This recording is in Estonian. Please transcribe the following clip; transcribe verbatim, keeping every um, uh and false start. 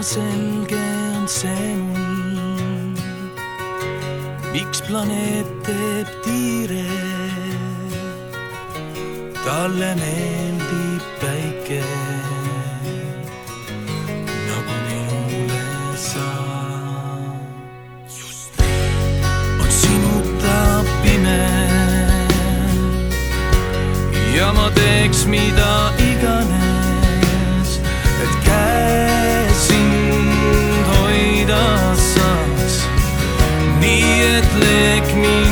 selge on see mul, miks planeet teeb tiire. Talle meeldib päike, nagu minule sa. On sinuta pime ja ma teeks mida iganes, et käes sind hoida saaks, nii et leek mind